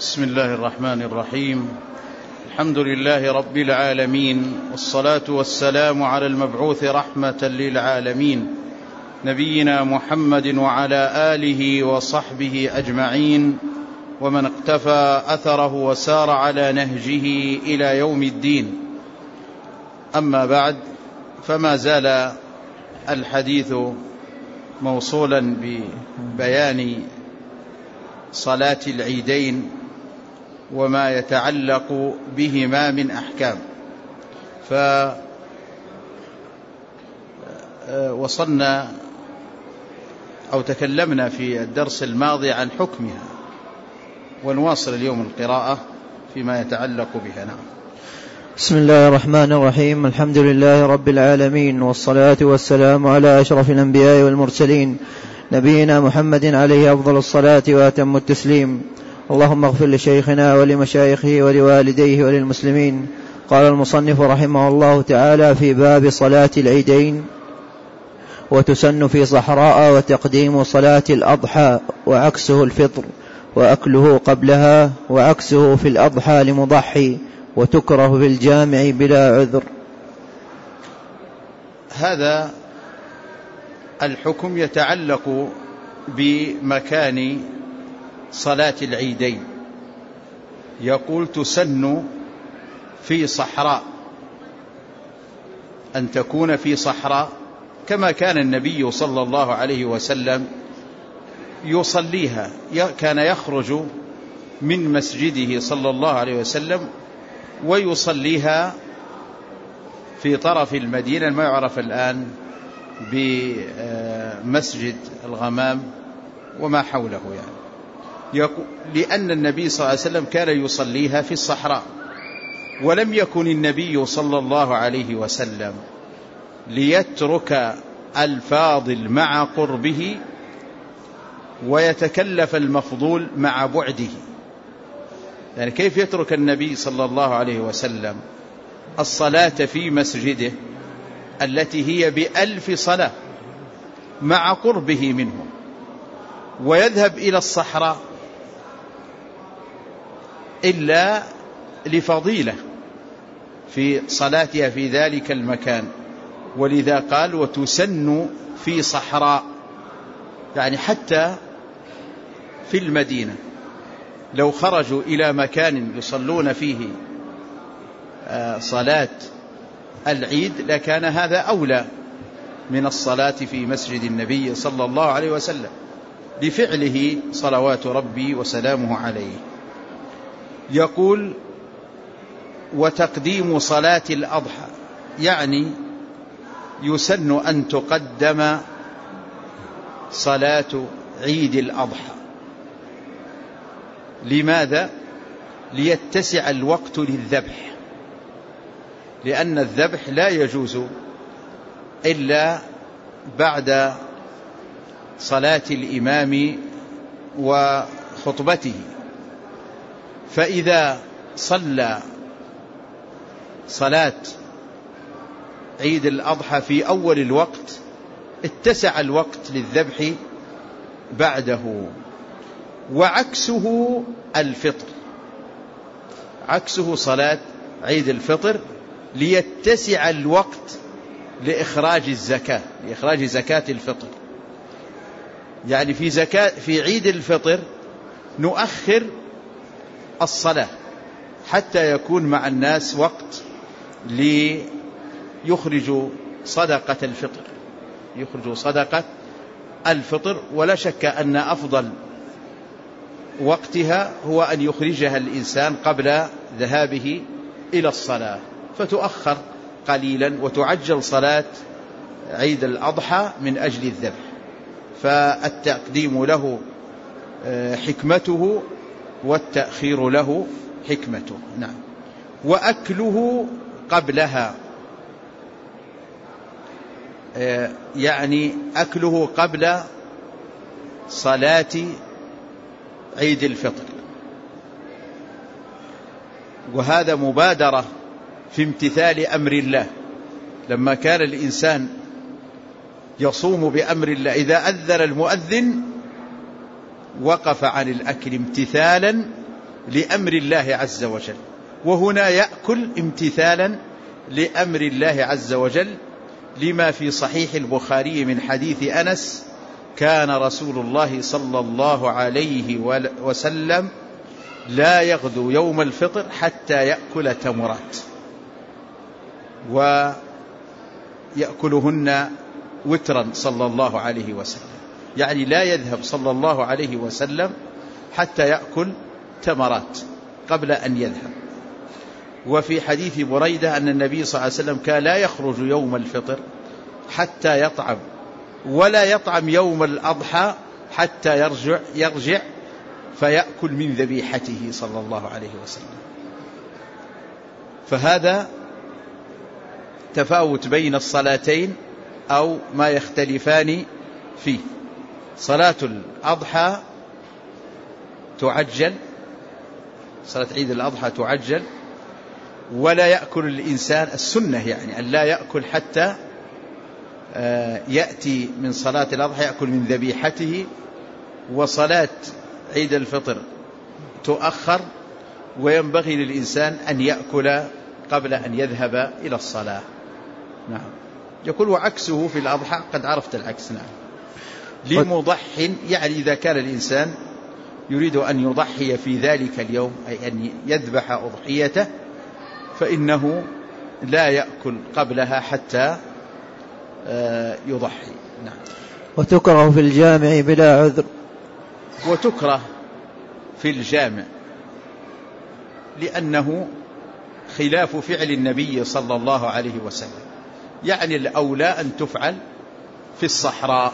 بسم الله الرحمن الرحيم. الحمد لله رب العالمين، والصلاة والسلام على المبعوث رحمة للعالمين نبينا محمد وعلى آله وصحبه أجمعين، ومن اقتفى أثره وسار على نهجه إلى يوم الدين. أما بعد، فما زال الحديث موصولا ببيان صلاة العيدين وما يتعلق بهما من أحكام. فوصلنا أو تكلمنا في الدرس الماضي عن حكمها، ونواصل اليوم القراءة فيما يتعلق بها. نعم. بسم الله الرحمن الرحيم. الحمد لله رب العالمين، والصلاة والسلام على أشرف الأنبياء والمرسلين نبينا محمد عليه أفضل الصلاة وأتم التسليم. اللهم اغفر لشيخنا ولمشايخه ولوالديه وللمسلمين. قال المصنف رحمه الله تعالى في باب صلاة العيدين: وتسن في صحراء وتقديم صلاة الأضحى وعكسه الفطر، وأكله قبلها وعكسه في الأضحى لمضحي، وتكره في الجامع بلا عذر. هذا الحكم يتعلق بمكان صلاة العيدين. يقول: تسن في صحراء، أن تكون في صحراء كما كان النبي صلى الله عليه وسلم يصليها. كان يخرج من مسجده صلى الله عليه وسلم ويصليها في طرف المدينة، ما يعرف الآن بمسجد الغمام وما حوله، لأن النبي صلى الله عليه وسلم كان يصليها في الصحراء. ولم يكن النبي صلى الله عليه وسلم ليترك الفاضل مع قربه ويتكلف المفضول مع بعده. يعني كيف يترك النبي صلى الله عليه وسلم الصلاة في مسجده التي هي ب1000 صلاة مع قربه منه، ويذهب إلى الصحراء إلا لفضيلة في صلاتها في ذلك المكان؟ ولذا قال: وتسن في صحراء، يعني حتى في المدينة لو خرجوا إلى مكان يصلون فيه صلاة العيد لكان هذا أولى من الصلاة في مسجد النبي صلى الله عليه وسلم بفعله صلوات ربي وسلامه عليه. يقول: وتقديم صلاة الأضحى، يعني يسن أن تقدم صلاة عيد الأضحى. لماذا؟ ليتسع الوقت للذبح، لأن الذبح لا يجوز إلا بعد صلاة الإمام وخطبته. فإذا صلى صلاة عيد الأضحى في أول الوقت اتسع الوقت للذبح بعده. وعكسه الفطر، عكسه صلاة عيد الفطر ليتسع الوقت لإخراج الزكاة، لإخراج زكاة الفطر. يعني في عيد الفطر نؤخر الصلاة حتى يكون مع الناس وقت ليخرجوا صدقة الفطر، يخرجوا صدقة الفطر. ولا شك أن أفضل وقتها هو أن يخرجها الإنسان قبل ذهابه إلى الصلاة، فتؤخر قليلا وتعجل صلاة عيد الأضحى من أجل الذبح. فالتقديم له حكمته والتأخير له حكمته. نعم. وأكله قبلها، يعني أكله قبل صلاة عيد الفطر، وهذا مبادرة في امتثال أمر الله. لما كان الإنسان يصوم بأمر الله، إذا أذن المؤذن وقف عن الأكل امتثالا لأمر الله عز وجل. وهنا يأكل امتثالا لأمر الله عز وجل، لما في صحيح البخاري من حديث أنس: كان رسول الله صلى الله عليه وسلم لا يغدو يوم الفطر حتى يأكل تمرات، ويأكلهن وترا صلى الله عليه وسلم، يعني لا يذهب صلى الله عليه وسلم حتى يأكل تمرات قبل أن يذهب. وفي حديث بريدة أن النبي صلى الله عليه وسلم كان لا يخرج يوم الفطر حتى يطعم، ولا يطعم يوم الأضحى حتى يرجع فيأكل من ذبيحته صلى الله عليه وسلم. فهذا تفاوت بين الصلاتين أو ما يختلفان فيه. صلاة الأضحى تعجل، صلاة عيد الأضحى تعجل، ولا يأكل الإنسان، السنة يعني أن لا يأكل حتى يأتي من صلاة الأضحى يأكل من ذبيحته. وصلاة عيد الفطر تؤخر، وينبغي للإنسان أن يأكل قبل أن يذهب إلى الصلاة. نعم. يقول وعكسه في الأضحى، قد عرفت العكس. نعم. لمضح، يعني إذا كان الإنسان يريد أن يضحي في ذلك اليوم، أي أن يذبح أضحيته، فإنه لا يأكل قبلها حتى يضحي. نعم. وتكره في الجامع بلا عذر. وتكره في الجامع لأنه خلاف فعل النبي صلى الله عليه وسلم، يعني الأولى أن تفعل في الصحراء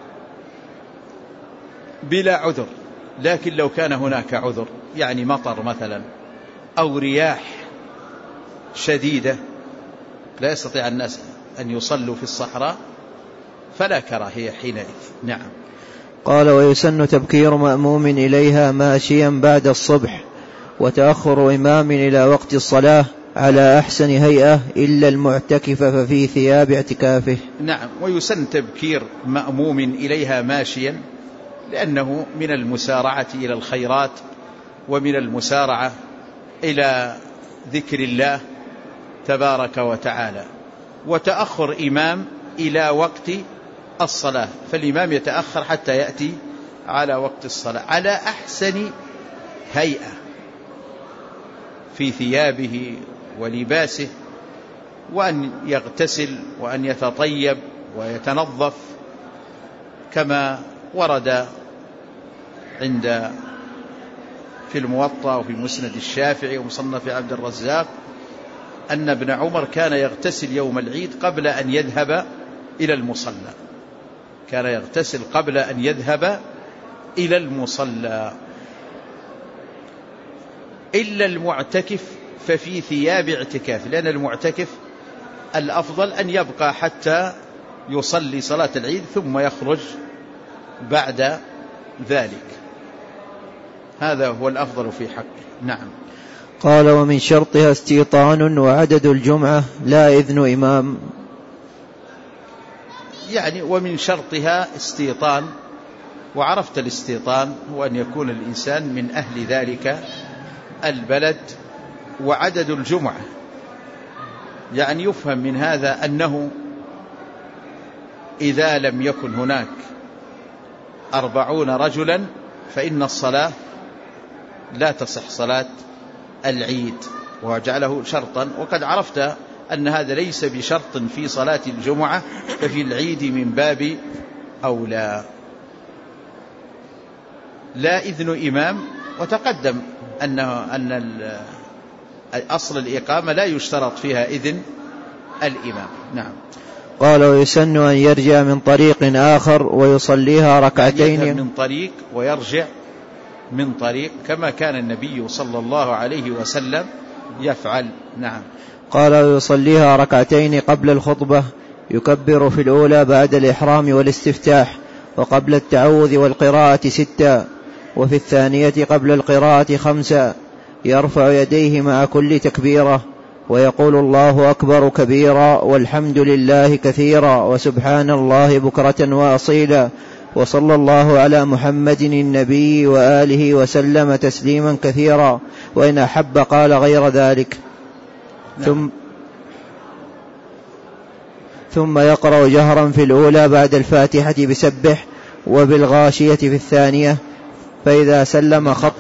بلا عذر. لكن لو كان هناك عذر، يعني مطر مثلا أو رياح شديدة لا يستطيع الناس أن يصلوا في الصحراء، فلا كراهية حينئذ. نعم. قال ويسن تبكير مأموم إليها ماشيا بعد الصبح، وتأخر إمام إلى وقت الصلاة على أحسن هيئة إلا المعتكف ففي ثياب اعتكافه. نعم. ويسن تبكير مأموم إليها ماشيا، لأنه من المسارعة إلى الخيرات ومن المسارعة إلى ذكر الله تبارك وتعالى. وتأخر إمام إلى وقت الصلاة، فالإمام يتأخر حتى يأتي على وقت الصلاة على أحسن هيئة في ثيابه ولباسه، وأن يغتسل وأن يتطيب ويتنظف، كما ورد في الموطأ وفي مسند الشافعي ومصنف عبد الرزاق أن ابن عمر كان يغتسل يوم العيد قبل أن يذهب إلى المصلى، كان يغتسل قبل أن يذهب إلى المصلى. إلا المعتكف ففي ثياب اعتكاف، لأن المعتكف الأفضل أن يبقى حتى يصلي صلاة العيد ثم يخرج بعد ذلك، هذا هو الأفضل في حقه. نعم. قال ومن شرطها استيطان وعدد الجمعة لا إذن إمام. يعني ومن شرطها استيطان، وعرفت الاستيطان هو أن يكون الإنسان من أهل ذلك البلد. وعدد الجمعة يعني يفهم من هذا أنه إذا لم يكن هناك 40 رجلا فإن الصلاة لا تصح صلاة العيد، وجعله شرطا. وقد عرفت أن هذا ليس بشرط في صلاة الجمعة، ففي العيد من باب أولى. لا إذن إمام، وتقدم أن أصل الإقامة لا يشترط فيها إذن الإمام. نعم. قال ويسن أن يرجع من طريق آخر ويصليها ركعتين، من طريق ويرجع من طريق، كما كان النبي صلى الله عليه وسلم يفعل. نعم. قال ويصليها ركعتين قبل الخطبة، يكبر في الأولى بعد الإحرام والاستفتاح، وقبل التعوذ والقراءة 6، وفي الثانية قبل القراءة 5، يرفع يديه مع كل تكبيرة، ويقول الله أكبر كبيرا والحمد لله كثيرا وسبحان الله بكرة وأصيلا، وصلى الله على محمد النبي وآله وسلم تسليما كثيرا، وإن أحب قال غير ذلك. ثم يقرأ جهرا في الأولى بعد الفاتحة بسبح، وبالغاشية في الثانية، فإذا سلم خط.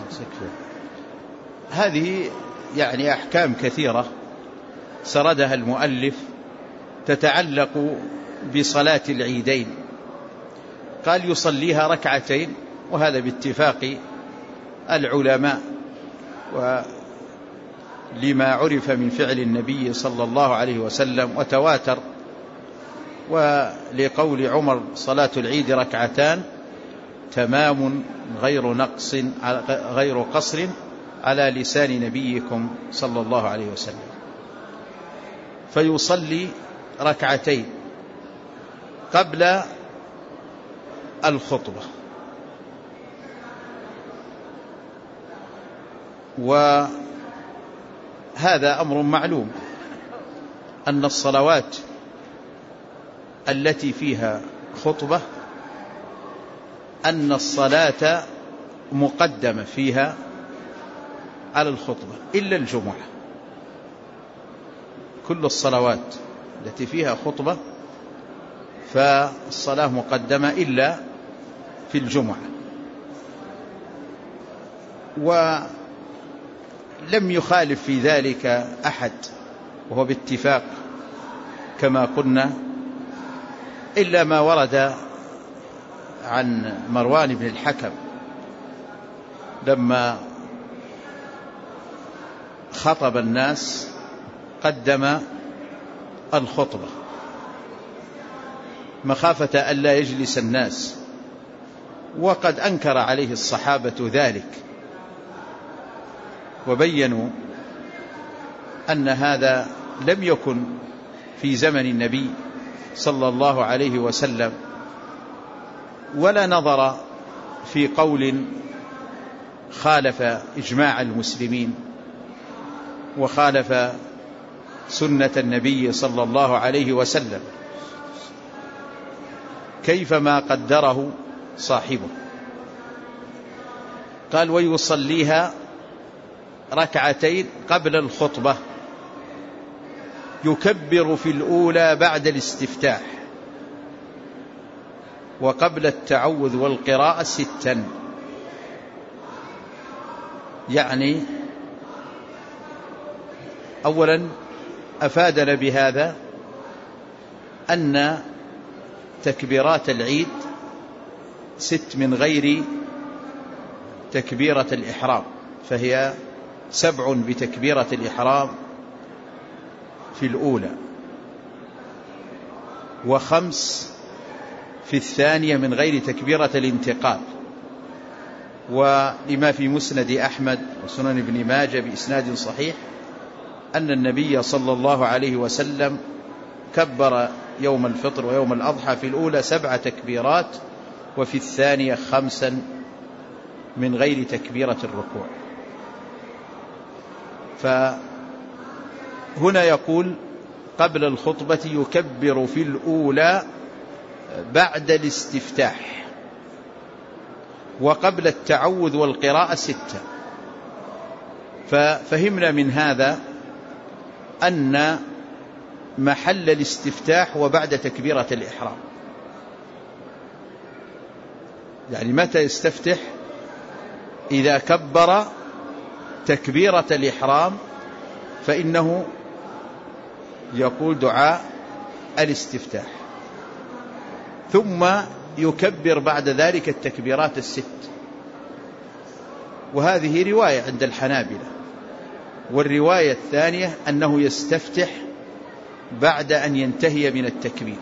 هذه يعني أحكام كثيرة سردها المؤلف تتعلق بصلاة العيدين. قال يصليها ركعتين، وهذا باتفاق العلماء، ولما عرف من فعل النبي صلى الله عليه وسلم وتواتر، ولقول عمر صلاة العيد ركعتان تمام غير قصر على لسان نبيكم صلى الله عليه وسلم. فيصلي ركعتين قبل الخطبة، وهذا أمر معلوم أن الصلوات التي فيها خطبة أن الصلاة مقدمة فيها على الخطبة إلا الجمعة. كل الصلوات التي فيها خطبة فالصلاة مقدمة إلا في الجمعة. ولم يخالف في ذلك أحد، وهو باتفاق كما قلنا، إلا ما ورد عن مروان بن الحكم لما خطب الناس قدم الخطبة مخافة ألا يجلس الناس، وقد أنكر عليه الصحابة ذلك وبينوا أن هذا لم يكن في زمن النبي صلى الله عليه وسلم، ولا نظر في قول خالف إجماع المسلمين وخالف سنة النبي صلى الله عليه وسلم كيفما قدره صاحبه. قال ويصليها ركعتين قبل الخطبة، يكبر في الأولى بعد الاستفتاح، وقبل التعوذ والقراءة 6. يعني أولا أفادنا بهذا أن تكبيرات العيد 6 من غير تكبيرة الإحرام، فهي 7 بتكبيرة الإحرام في الأولى، و5 في الثانية من غير تكبيرة الانتقال. ولما في مسند أحمد وسنن ابن ماجه بإسناد صحيح أن النبي صلى الله عليه وسلم كبر يوم الفطر ويوم الأضحى في الأولى 7 تكبيرات، وفي الثانية 5 من غير تكبيرة الركوع. فهنا يقول قبل الخطبة يكبر في الأولى بعد الاستفتاح، وقبل التعوذ والقراءة 6. ففهمنا من هذا أن محل الاستفتاح وبعد تكبيرة الإحرام، يعني متى يستفتح؟ إذا كبر تكبيرة الإحرام فإنه يقول دعاء الاستفتاح، ثم يكبر بعد ذلك التكبيرات 6. وهذه رواية عند الحنابلة. والرواية الثانية أنه يستفتح بعد أن ينتهي من التكبير،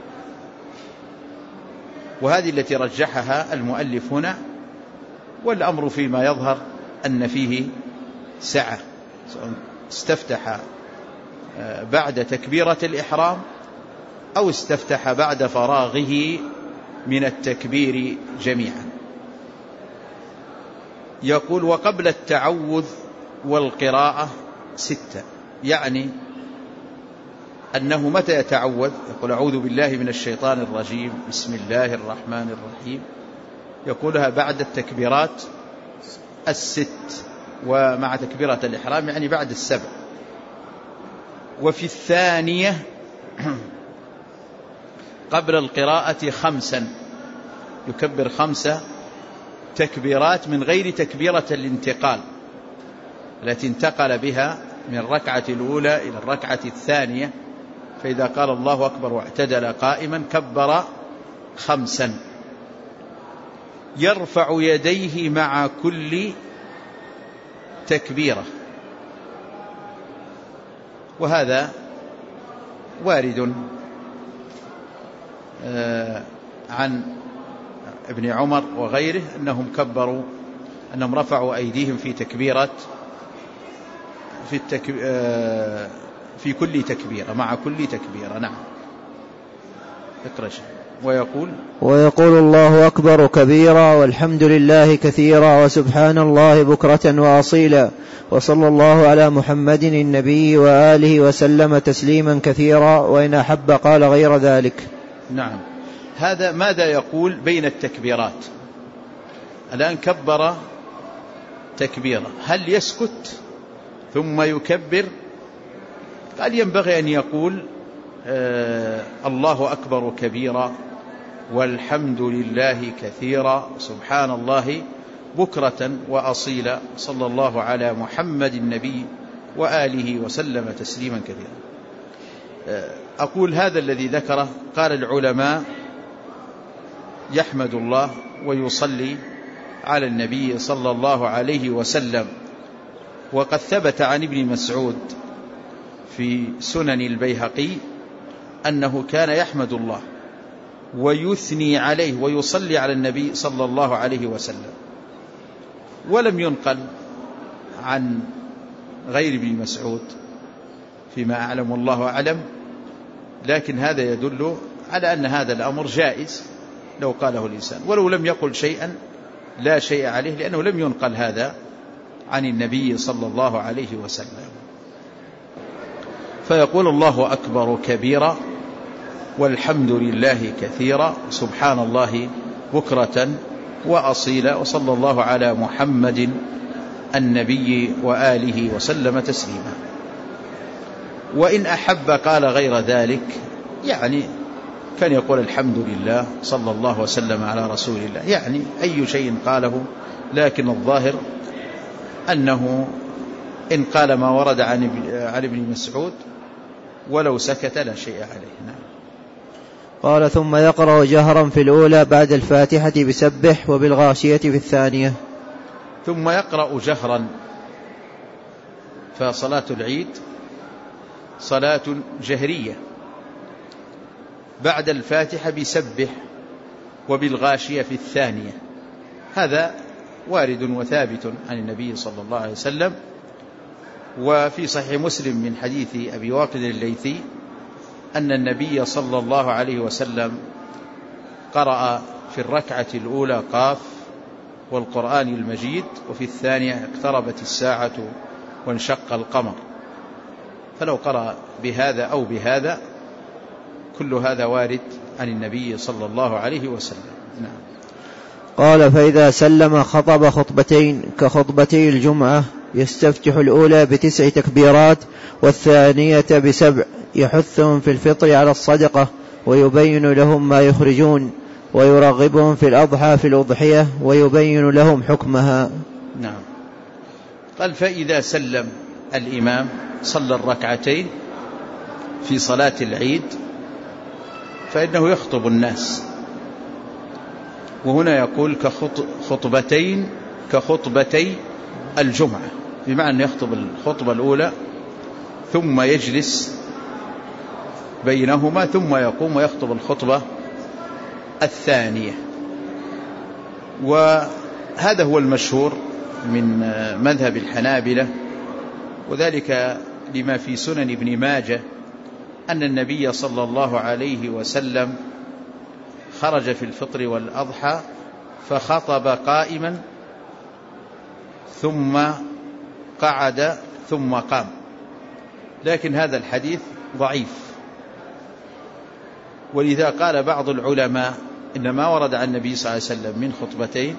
وهذه التي رجحها المؤلف هنا. والأمر فيما يظهر أن فيه سعة، استفتح بعد تكبيرة الإحرام أو استفتح بعد فراغه من التكبير جميعا. يقول وقبل التعوذ والقراءة 6، يعني أنه متى يتعوذ يقول أعوذ بالله من الشيطان الرجيم بسم الله الرحمن الرحيم، يقولها بعد التكبيرات الست ومع تكبيرة الإحرام، يعني بعد السبع. وفي الثانية قبل القراءة 5 يكبر 5 تكبيرات من غير تكبيرة الانتقال التي انتقل بها من الركعة الأولى إلى الركعة الثانية. فإذا قال الله أكبر واعتدل قائما كبر 5. يرفع يديه مع كل تكبيرة، وهذا وارد عن ابن عمر وغيره أنهم رفعوا أيديهم في تكبيرة في كل تكبيرة مع كل تكبيرة. نعم. اقرأ شيء. ويقول الله أكبر كبيرا والحمد لله كثيرا وسبحان الله بكرة وأصيلا وصلى الله على محمد النبي وآله وسلم تسليما كثيرا، وإن أحب قال غير ذلك. نعم. هذا ماذا يقول بين التكبيرات؟ الآن كبر تكبيرة، هل يسكت ثم يكبر؟ قال ينبغي أن يقول الله أكبر كبيرا والحمد لله كثيرا سبحان الله بكرة وأصيلا صلى الله على محمد النبي وآله وسلم تسليما كثيرا. أقول هذا الذي ذكره قال العلماء يحمد الله ويصلي على النبي صلى الله عليه وسلم. وقد ثبت عن ابن مسعود في سنن البيهقي أنه كان يحمد الله ويثني عليه ويصلي على النبي صلى الله عليه وسلم، ولم ينقل عن غير ابن مسعود فيما أعلم والله أعلم، لكن هذا يدل على أن هذا الأمر جائز لو قاله الإنسان، ولو لم يقل شيئا لا شيء عليه، لأنه لم ينقل هذا عن النبي صلى الله عليه وسلم. فيقول الله أكبر كبيرا والحمد لله كثيرا سبحان الله بكرة وأصيلا وصلى الله على محمد النبي وآله وسلم تسليما. وإن أحب قال غير ذلك، يعني كان يقول الحمد لله صلى الله وسلم على رسول الله، يعني أي شيء قاله، لكن الظاهر أنه إن قال ما ورد عن ابن مسعود ولو سكت لا شيء عليه. نعم. قال ثم يقرأ جهرا في الأولى بعد الفاتحة بسبح وبالغاشية في الثانية. ثم يقرأ جهرا، فصلاة العيد صلاة جهرية، بعد الفاتحة بسبح وبالغاشية في الثانية. هذا وارد وثابت عن النبي صلى الله عليه وسلم. وفي صحيح مسلم من حديث أبي واقد الليثي أن النبي صلى الله عليه وسلم قرأ في الركعة الأولى قاف والقرآن المجيد، وفي الثانية اقتربت الساعة وانشق القمر. فلو قرأ بهذا أو بهذا كل هذا وارد عن النبي صلى الله عليه وسلم. نعم. قال فإذا سلم خطب خطبتين كخطبتي الجمعة، يستفتح الأولى ب9 تكبيرات والثانية ب7، يحثهم في الفطر على الصدقة ويبين لهم ما يخرجون، ويرغبهم في الأضحى في الأضحية ويبين لهم حكمها. نعم. قال فإذا سلم الإمام صلى الركعتين في صلاة العيد فإنه يخطب الناس، وهنا يقول كخطبتين كخطبتي الجمعة، بمعنى أن يخطب الخطبة الأولى ثم يجلس بينهما ثم يقوم ويخطب الخطبة الثانية. وهذا هو المشهور من مذهب الحنابلة، وذلك لما في سنن ابن ماجه أن النبي صلى الله عليه وسلم خرج في الفطر والأضحى فخطب قائما ثم قعد ثم قام، لكن هذا الحديث ضعيف ولذا قال بعض العلماء إن ما ورد عن النبي صلى الله عليه وسلم من خطبتين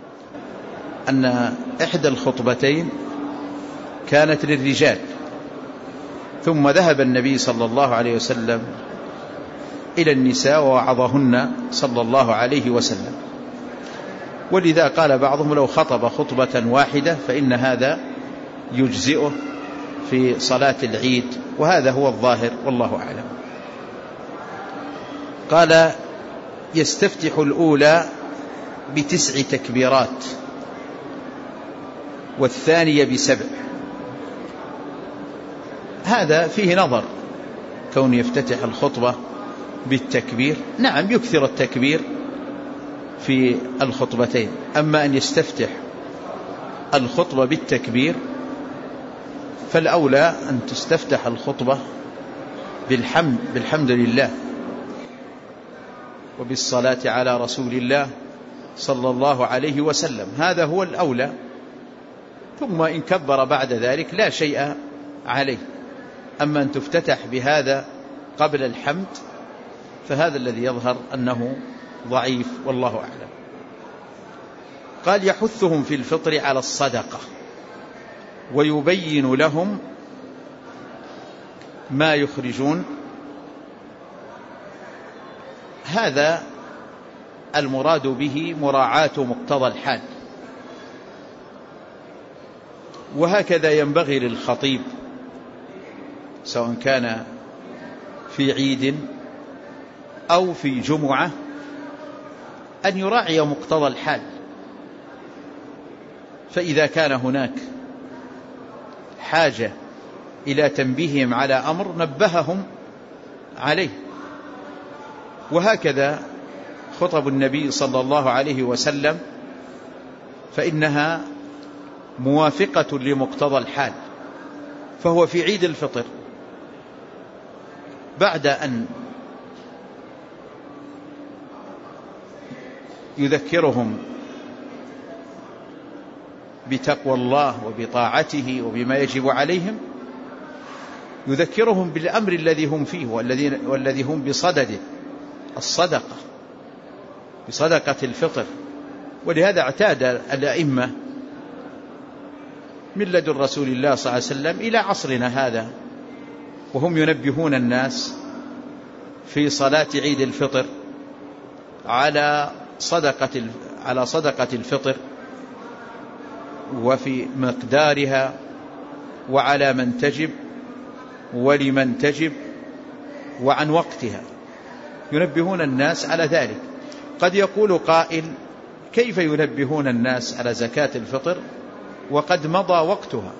أن إحدى الخطبتين كانت للرجال، ثم ذهب النبي صلى الله عليه وسلم إلى النساء ووعظهن صلى الله عليه وسلم. ولذا قال بعضهم لو خطب خطبة واحدة فإن هذا يجزئه في صلاة العيد، وهذا هو الظاهر والله أعلم. قال يستفتح الأولى ب9 تكبيرات والثانية ب7. هذا فيه نظر، كون يفتتح الخطبة بالتكبير، نعم يكثر التكبير في الخطبتين، أما أن يستفتح الخطبة بالتكبير فالأولى أن تستفتح الخطبة بالحمد لله وبالصلاة على رسول الله صلى الله عليه وسلم، هذا هو الأولى. ثم إن كبر بعد ذلك لا شيء عليه. أما أن تفتتح بهذا قبل الحمد فهذا الذي يظهر أنه ضعيف والله أعلم. قال يحثهم في الفطر على الصدقة ويبين لهم ما يخرجون. هذا المراد به مراعاة مقتضى الحال، وهكذا ينبغي للخطيب سواء كان في عيد أو في جمعة أن يراعي مقتضى الحال. فإذا كان هناك حاجة إلى تنبيههم على أمر نبههم عليه. وهكذا خطب النبي صلى الله عليه وسلم فإنها موافقة لمقتضى الحال. فهو في عيد الفطر بعد أن يذكرهم بتقوى الله وبطاعته وبما يجب عليهم، يذكرهم بالأمر الذي هم فيه والذي هم بصدده، الصدقة، بصدقة الفطر. ولهذا اعتاد الأئمة من لدن رسول الله صلى الله عليه وسلم إلى عصرنا هذا وهم ينبهون الناس في صلاة عيد الفطر على صدقة الفطر وفي مقدارها وعلى من تجب ولمن تجب وعن وقتها، ينبهون الناس على ذلك. قد يقول قائل كيف ينبهون الناس على زكاة الفطر وقد مضى وقتها؟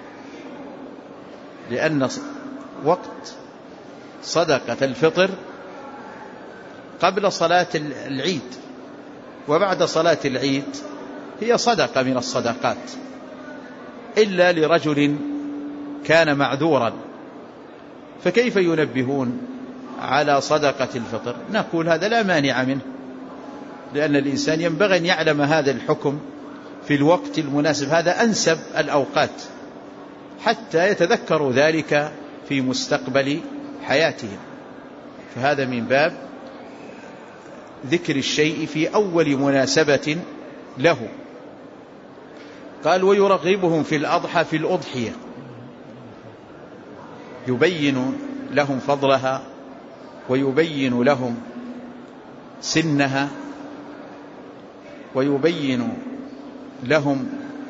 لأن وقت صدقة الفطر قبل صلاة العيد، وبعد صلاة العيد هي صدقة من الصدقات، إلا لرجل كان معذورا. فكيف ينبهون على صدقة الفطر؟ نقول هذا لا مانع منه، لأن الإنسان ينبغي أن يعلم هذا الحكم في الوقت المناسب، هذا أنسب الأوقات حتى يتذكروا ذلك في مستقبل حياتهم. فهذا من باب ذكر الشيء في أول مناسبة له. قال ويرغبهم في الأضحى في الأضحية، يبين لهم فضلها ويبين لهم سنها ويبين لهم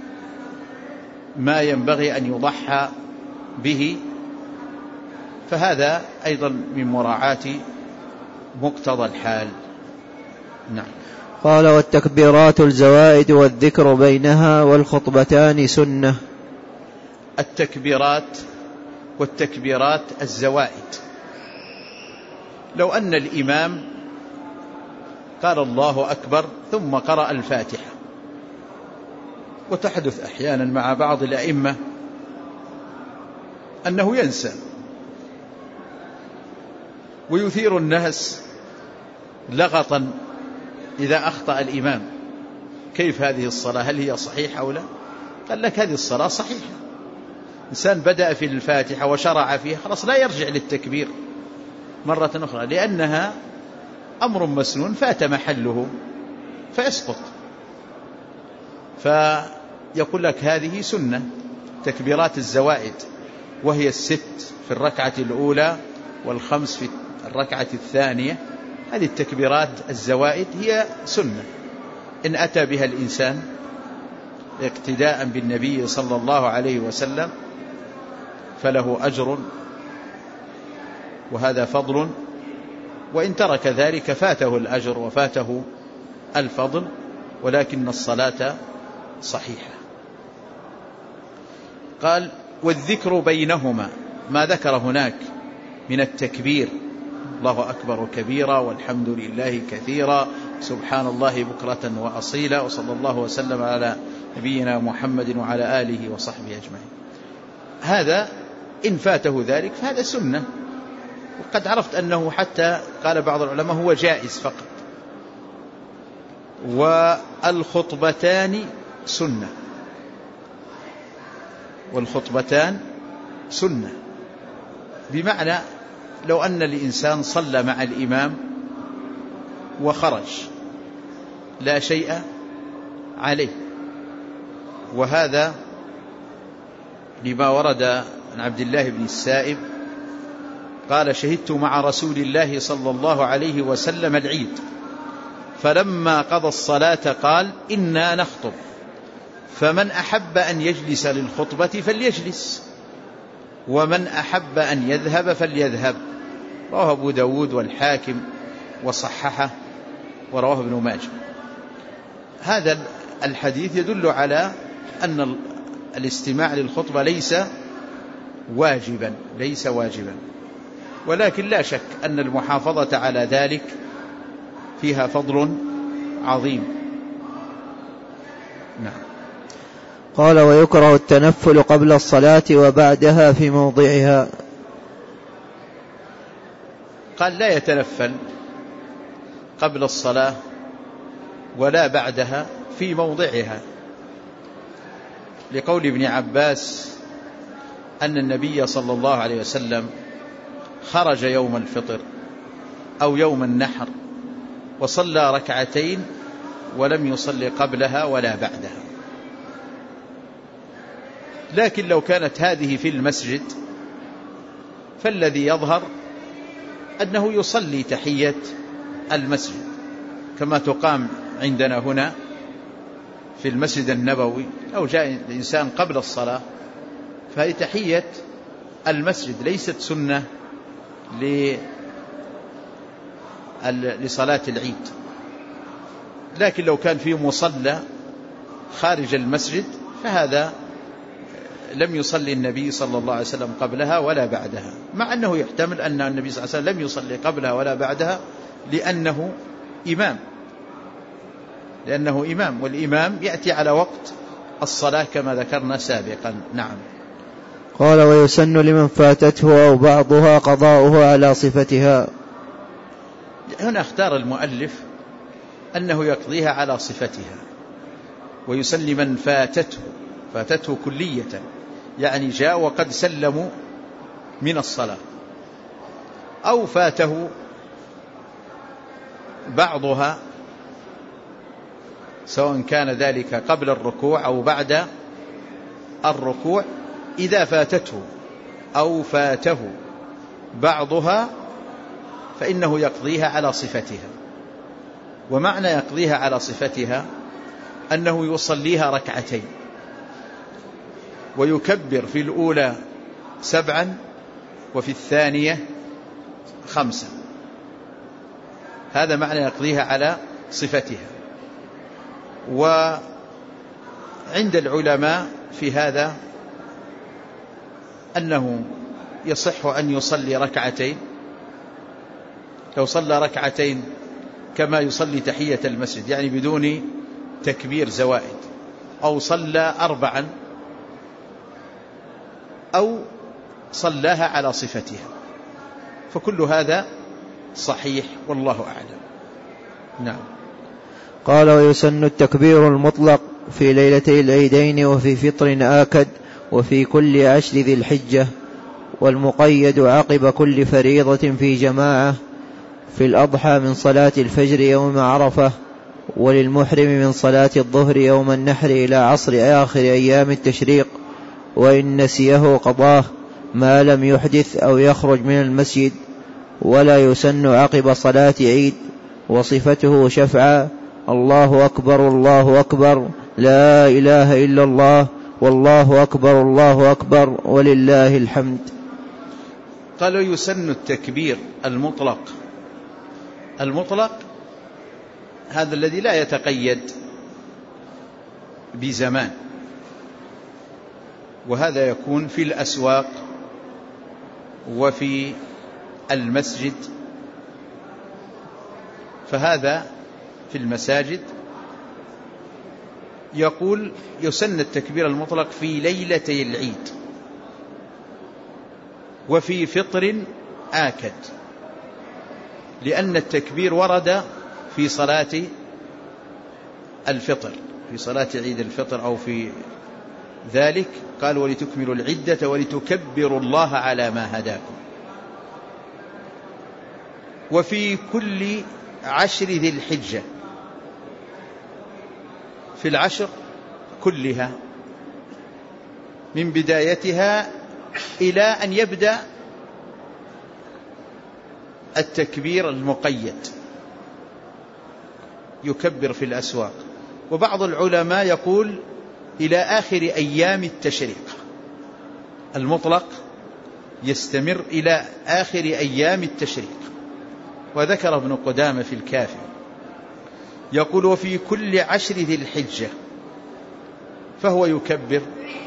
ما ينبغي أن يضحى به. فهذا أيضا من مراعاة مقتضى الحال. نعم. قال والتكبيرات الزوائد والذكر بينها والخطبتان سنة. والتكبيرات الزوائد، لو أن الإمام قال الله أكبر ثم قرأ الفاتحة، وتحدث أحيانا مع بعض الأئمة أنه ينسى ويثير الناس لغطا إذا أخطأ الإمام، كيف هذه الصلاة؟ هل هي صحيحة أو لا؟ قال لك هذه الصلاة صحيحة، إنسان بدأ في الفاتحة وشرع فيها خلاص لا يرجع للتكبير مرة أخرى، لأنها أمر مسنون فات محله فيسقط، فيقول لك هذه سنة. تكبيرات الزوائد وهي 6 في الركعة الأولى وال5 في الركعة الثانية، هذه التكبيرات الزوائد هي سنة، إن أتى بها الإنسان اقتداء بالنبي صلى الله عليه وسلم فله أجر وهذا فضل، وإن ترك ذلك فاته الأجر وفاته الفضل، ولكن الصلاة صحيحة. قال والذكر بينهما، ما ذكر هناك من التكبير، الله أكبر كبيرا والحمد لله كثيرا سبحان الله بكرة وأصيلا وصلى الله وسلم على نبينا محمد وعلى آله وصحبه أجمعين، هذا إن فاته ذلك فهذا سنة. وقد عرفت أنه حتى قال بعض العلماء هو جائز فقط. والخطبتان سنة، والخطبتان سنة، بمعنى لو أن الإنسان صلى مع الإمام وخرج لا شيء عليه، وهذا لما ورد عن عبد الله بن السائب قال شهدت مع رسول الله صلى الله عليه وسلم العيد، فلما قضى الصلاة قال إنا نخطب، فمن أحب أن يجلس للخطبة فليجلس، ومن أحب أن يذهب فليذهب. رواه أبو داود والحاكم وصححه ورواه ابن ماجه. هذا الحديث يدل على أن الاستماع للخطبة ليس واجبا، ولكن لا شك أن المحافظة على ذلك فيها فضل عظيم. نعم. قال ويكره التنفل قبل الصلاة وبعدها في موضعها. قال لا يتنفل قبل الصلاة ولا بعدها في موضعها، لقول ابن عباس أن النبي صلى الله عليه وسلم خرج يوم الفطر أو يوم النحر وصلى ركعتين ولم يصلي قبلها ولا بعدها. لكن لو كانت هذه في المسجد فالذي يظهر أنه يصلي تحية المسجد كما تقام عندنا هنا في المسجد النبوي، أو جاء الإنسان قبل الصلاة فهي تحية المسجد ليست سنة لصلاة العيد. لكن لو كان في مصلى خارج المسجد فهذا لم يصلي النبي صلى الله عليه وسلم قبلها ولا بعدها، مع أنه يحتمل أن النبي صلى الله عليه وسلم لم يصلي قبلها ولا بعدها لأنه إمام، والإمام يأتي على وقت الصلاة كما ذكرنا سابقا. نعم. قال ويسن لمن فاتته أو بعضها قضاؤها على صفتها. هنا اختار المؤلف أنه يقضيها على صفتها، ويسن لمن فاتته كلية، يعني جاء وقد سلموا من الصلاة، أو فاته بعضها سواء كان ذلك قبل الركوع أو بعد الركوع. إذا فاتته أو فاته بعضها فإنه يقضيها على صفتها. ومعنى يقضيها على صفتها أنه يصليها ركعتين ويكبر في الأولى 7 وفي الثانية 5، هذا معنى يقضيها على صفتها. وعند العلماء في هذا أنه يصح أن يصلي ركعتين، لو صلى ركعتين كما يصلي تحية المسجد يعني بدون تكبير زوائد، أو صلى 4 أو صلاها على صفتها، فكل هذا صحيح والله أعلم. نعم. قال ويسن التكبير المطلق في ليلتي العيدين وفي فطر آكد وفي كل 10 ذي الحجة، والمقيد عقب كل فريضة في جماعة، في الأضحى من صلاة الفجر يوم عرفة، وللمحرم من صلاة الظهر يوم النحر إلى عصر آخر أيام التشريق، وإن نسيه قضاه ما لم يحدث أو يخرج من المسجد، ولا يسن عقب صلاة عيد. وصفته شفعا: الله أكبر الله أكبر لا إله إلا الله والله أكبر الله أكبر ولله الحمد. قالوا يسن التكبير المطلق هذا الذي لا يتقيد بزمان، وهذا يكون في الأسواق وفي المسجد. فهذا في المساجد يقول يسن التكبير المطلق في ليلتي العيد وفي فطر آكد، لأن التكبير ورد في صلاة الفطر، في صلاة عيد الفطر أو في ذلك قال ولتكملوا العدة ولتكبروا الله على ما هداكم. وفي كل عشر ذي الحجة، في العشر كلها من بدايتها إلى أن يبدأ التكبير المقيد يكبر في الأسواق. وبعض العلماء يقول إلى آخر أيام التشريق، المطلق يستمر إلى آخر أيام التشريق. وذكر ابن قدامة في الكافي يقول وفي كل عشر ذي الحجة، فهو يكبر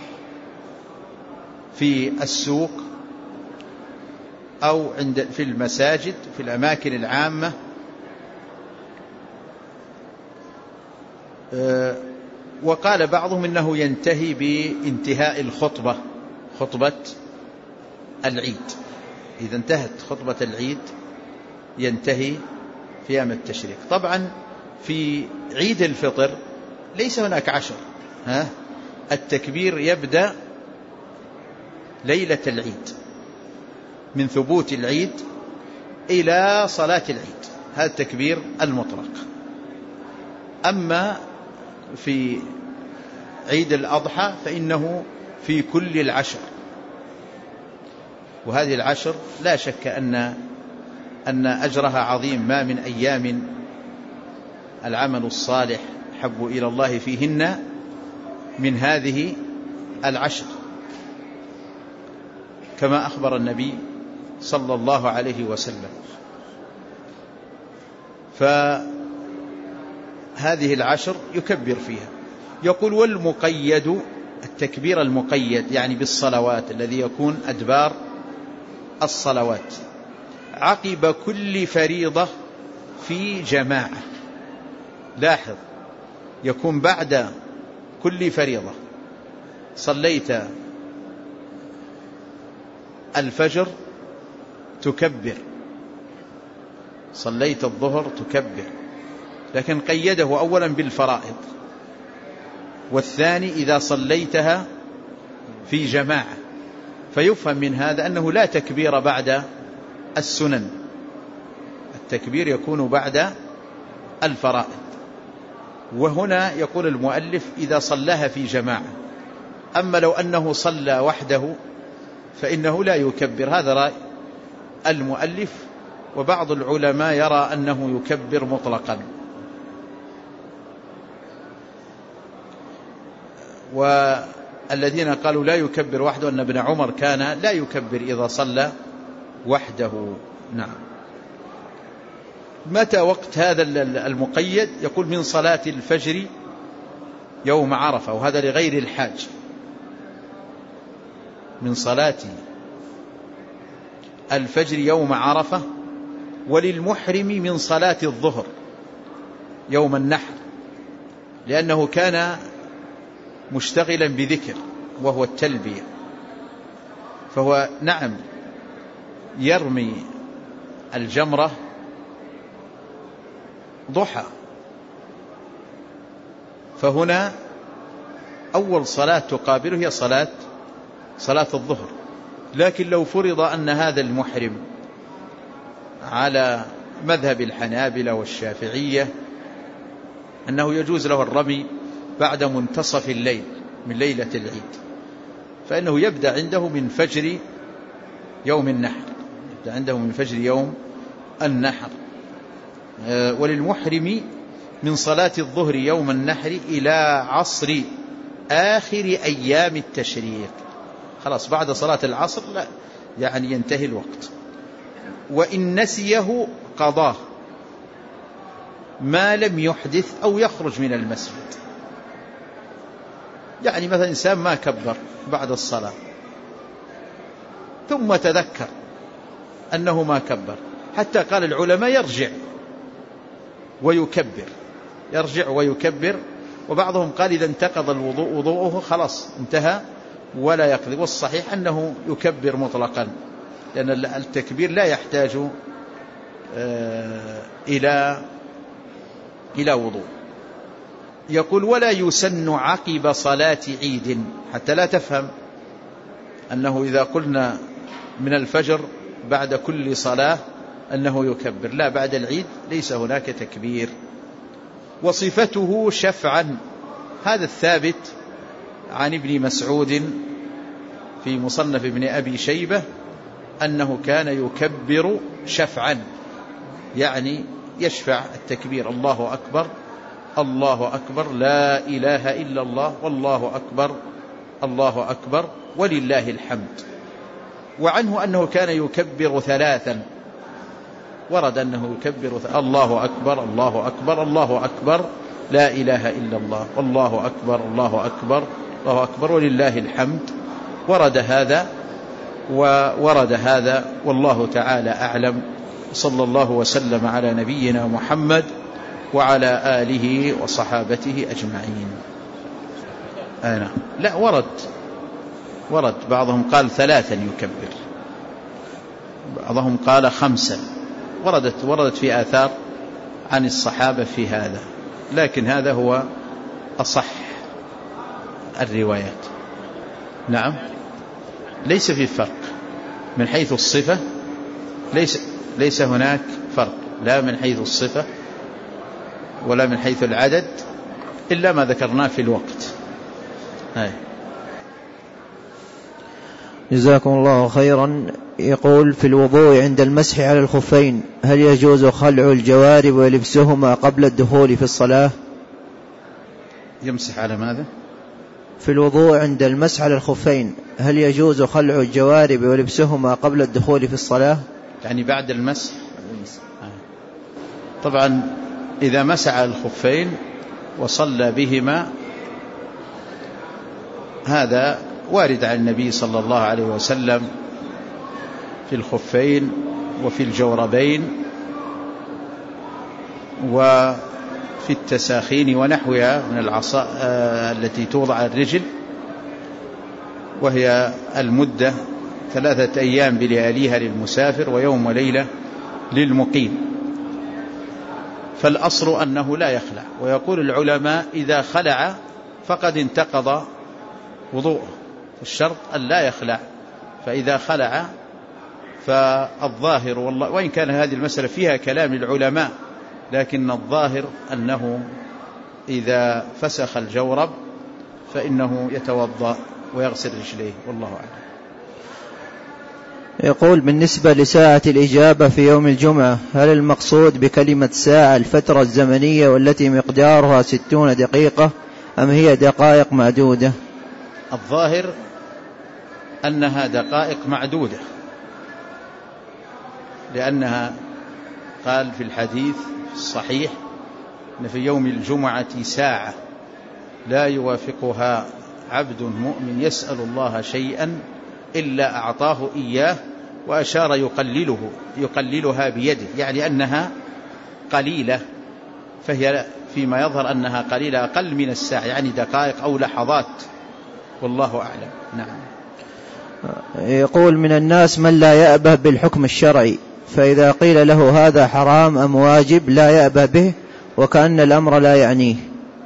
في السوق أو في المساجد في الأماكن العامة. وقال بعضهم إنه ينتهي بانتهاء الخطبة، خطبة العيد، إذا انتهت خطبة العيد ينتهي في أيام التشريق. طبعا في عيد الفطر ليس هناك عشر، التكبير يبدأ ليلة العيد من ثبوت العيد إلى صلاة العيد، هذا التكبير المطلق. أما في عيد الأضحى فإنه في كل العشر، وهذه العشر لا شك أن أجرها عظيم، ما من أيام العمل الصالح حب إلى الله فيهن من هذه العشر، كما أخبر النبي صلى الله عليه وسلم. فهذه العشر يكبر فيها. يقول والمقيد، التكبير المقيد يعني بالصلوات، الذي يكون أدبار الصلوات عقب كل فريضة في جماعة. لاحظ، يكون بعد كل فريضة، صليت الفجر تكبر، صليت الظهر تكبر، لكن قيده أولا بالفرائض، والثاني إذا صليتها في جماعة. فيفهم من هذا أنه لا تكبير بعد السنن، التكبير يكون بعد الفرائض. وهنا يقول المؤلف إذا صلىها في جماعة، أما لو أنه صلى وحده فإنه لا يكبر. هذا رأي المؤلف، وبعض العلماء يرى أنه يكبر مطلقا. والذين قالوا لا يكبر وحده أن ابن عمر كان لا يكبر إذا صلى وحده. نعم. متى وقت هذا المقيد؟ يقول من صلاة الفجر يوم عرفة، وهذا لغير الحاج، من صلاة الفجر يوم عرفة، وللمحرم من صلاة الظهر يوم النحر، لأنه كان مشتغلا بذكر وهو التلبية، فهو نعم يرمي الجمرة ضحى. فهنا أول صلاة تقابله هي صلاة الظهر. لكن لو فرض أن هذا المحرم على مذهب الحنابلة والشافعية أنه يجوز له الرمي بعد منتصف الليل من ليلة العيد، فإنه يبدأ عنده من فجر يوم النحر، يبدأ عنده من فجر يوم النحر. وللمحرم من صلاة الظهر يوم النحر إلى عصر آخر أيام التشريق، خلاص بعد صلاة العصر لا يعني ينتهي الوقت. وإن نسيه قضاه ما لم يحدث أو يخرج من المسجد. يعني مثلا إنسان ما كبر بعد الصلاة ثم تذكر أنه ما كبر، حتى قال العلماء يرجع ويكبر، يرجع ويكبر. وبعضهم قال إذا انتقض الوضوء وضوءه خلاص انتهى ولا يقضي. والصحيح أنه يكبر مطلقا، لأن التكبير لا يحتاج إلى وضوء. يقول ولا يسن عقب صلاة عيد، حتى لا تفهم أنه إذا قلنا من الفجر بعد كل صلاة أنه يكبر، لا، بعد العيد ليس هناك تكبير. وصفته شفعا، هذا الثابت عن ابن مسعود في مصنف ابن أبي شيبة أنه كان يكبر شفعا، يعني يشفع التكبير الله أكبر الله أكبر لا إله إلا الله والله أكبر الله أكبر ولله الحمد. وعنه أنه كان يكبر ثلاثا، ورد أنه يكبر الله أكبر الله أكبر الله أكبر لا إله إلا الله والله أكبر الله أكبر الله أكبر ولله الحمد. ورد هذا والله تعالى أعلم. صلى الله وسلم على نبينا محمد وعلى آله وصحابته أجمعين. لا، ورد بعضهم قال ثلاثا يكبر، بعضهم قال خمسا، وردت في آثار عن الصحابة في هذا، لكن هذا هو أصح الروايات. نعم، ليس في فرق من حيث الصفة، ليس هناك فرق لا من حيث الصفة ولا من حيث العدد إلا ما ذكرناه في الوقت. جزاكم الله خيرا. يقول في الوضوء عند المسح على الخفين هل يجوز خلع الجوارب ولبسهما قبل الدخول في الصلاة؟ يمسح على ماذا؟ في الوضوء عند المسح على الخفين هل يجوز خلع الجوارب ولبسهما قبل الدخول في الصلاة؟ يعني بعد المسح. طبعا إذا مسح على الخفين وصلى بهما هذا وارد عن النبي صلى الله عليه وسلم في الخفين وفي الجوربين وفي التساخين ونحوها من العصا التي توضع على الرجل، وهي المدة 3 أيام بلياليها للمسافر ويوم وليلة للمقيم. فالأصل أنه لا يخلع. ويقول العلماء إذا خلع فقد انتقض وضوءه، الشرط أن لا يخلع. فإذا خلع فالظاهر والله، وإن كان هذه المسألة فيها كلام العلماء، لكن الظاهر أنه إذا فسخ الجورب فإنه يتوضأ ويغسل رجليه، والله أعلم. يقول بالنسبة لساعة الإجابة في يوم الجمعة هل المقصود بكلمة ساعة الفترة الزمنية والتي مقدارها 60 دقيقة أم هي دقائق معدودة؟ الظاهر أنها دقائق معدودة، لأنها قال في الحديث الصحيح أن في يوم الجمعة ساعة لا يوافقها عبد مؤمن يسأل الله شيئا إلا أعطاه إياه، وأشار يقللها بيده، يعني أنها قليلة، فهي فيما يظهر أنها قليلة أقل من الساعة، يعني دقائق أو لحظات، والله أعلم. نعم. يقول من الناس من لا يأبه بالحكم الشرعي، فإذا قيل له هذا حرام أم واجب لا يأبه به وكأن الأمر لا يعنيه.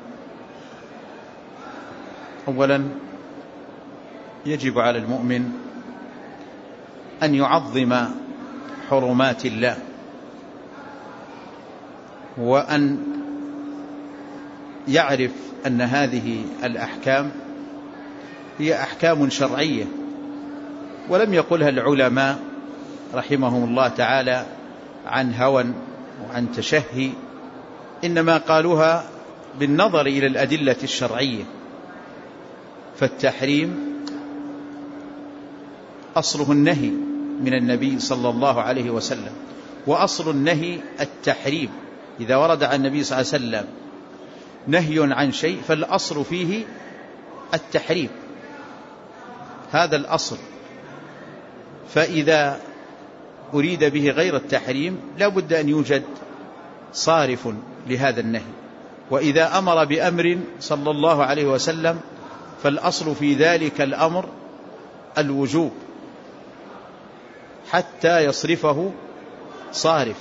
أولا يجب على المؤمن أن يعظم حرمات الله وأن يعرف أن هذه الأحكام هي أحكام شرعية، ولم يقلها العلماء رحمهم الله تعالى عن هوى وعن تشهي، إنما قالوها بالنظر إلى الأدلة الشرعية. فالتحريم أصله النهي من النبي صلى الله عليه وسلم، وأصل النهي التحريم. إذا ورد عن النبي صلى الله عليه وسلم نهي عن شيء فالأصل فيه التحريم، هذا الأصل. فإذا أريد به غير التحريم لا بد أن يوجد صارف لهذا النهي. وإذا أمر بأمر صلى الله عليه وسلم فالأصل في ذلك الأمر الوجوب حتى يصرفه صارف.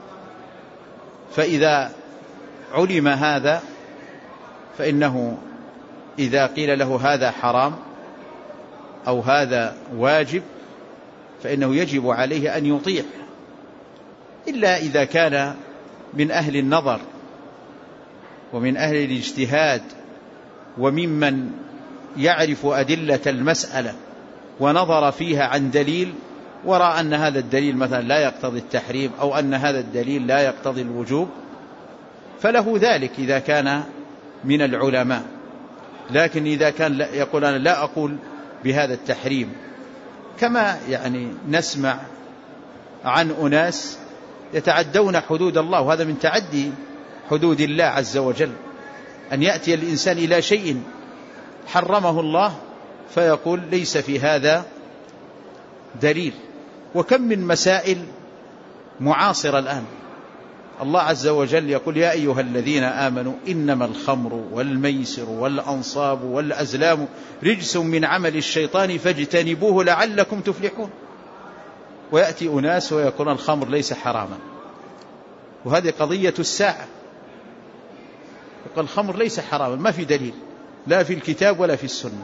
فإذا علم هذا فإنه إذا قيل له هذا حرام أو هذا واجب فإنه يجب عليه أن يطيع، إلا إذا كان من أهل النظر ومن أهل الاجتهاد وممن يعرف أدلة المسألة ونظر فيها عن دليل ورأى أن هذا الدليل مثلا لا يقتضي التحريم أو أن هذا الدليل لا يقتضي الوجوب، فله ذلك إذا كان من العلماء. لكن إذا كان يقول أنا لا أقول بهذا التحريم، كما يعني نسمع عن أناس يتعدون حدود الله، وهذا من تعدي حدود الله عز وجل، أن يأتي الإنسان إلى شيء حرمه الله فيقول ليس في هذا دليل. وكم من مسائل معاصرة الآن الله عز وجل يقول يا أيها الذين آمنوا إنما الخمر والميسر والأنصاب والأزلام رجس من عمل الشيطان فاجتنبوه لعلكم تفلحون. ويأتي أناس ويقولون الخمر ليس حراما، وهذه قضية الساعة. يقول الخمر ليس حراما، ما في دليل لا في الكتاب ولا في السنة.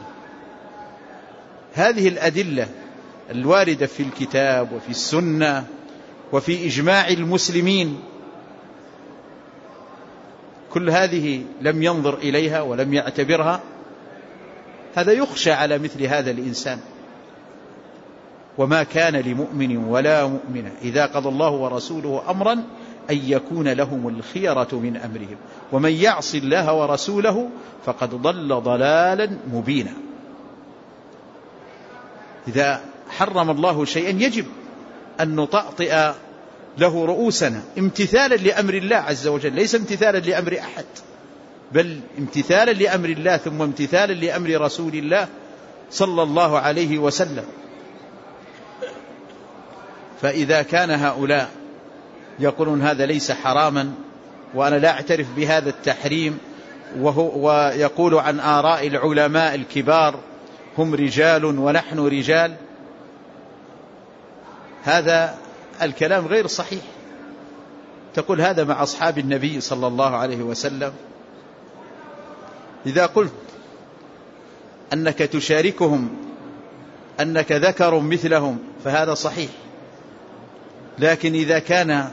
هذه الأدلة الواردة في الكتاب وفي السنة وفي إجماع المسلمين كل هذه لم ينظر إليها ولم يعتبرها، هذا يخشى على مثل هذا الإنسان. وما كان لمؤمن ولا مؤمنة إذا قضى الله ورسوله أمرا أن يكون لهم الخيرة من أمرهم ومن يعص الله ورسوله فقد ضل ضلالا مبينا. إذا حرم الله شيئا يجب أن نطأطئ له رؤوسنا امتثالا لأمر الله عز وجل، ليس امتثالا لأمر أحد، بل امتثالا لأمر الله ثم امتثالا لأمر رسول الله صلى الله عليه وسلم. فإذا كان هؤلاء يقولون هذا ليس حراما وأنا لا أعترف بهذا التحريم، ويقول عن آراء العلماء الكبار هم رجال ونحن رجال، هذا الكلام غير صحيح. تقول هذا مع أصحاب النبي صلى الله عليه وسلم. إذا قلت أنك تشاركهم أنك ذكر مثلهم فهذا صحيح، لكن إذا كان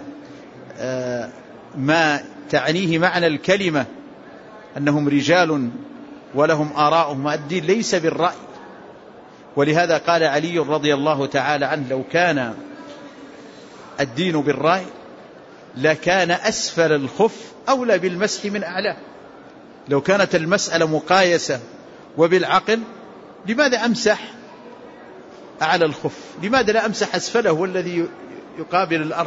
ما تعنيه معنى الكلمة أنهم رجال ولهم آراءهم، الدين ليس بالرأي. ولهذا قال علي رضي الله تعالى عنه لو كان الدين بالرأي لكان أسفل الخف أولى بالمسح من أعلاه. لو كانت المسألة مقايسة وبالعقل لماذا أمسح أعلى الخف؟ لماذا لا أمسح أسفله والذي يقابل الأرض؟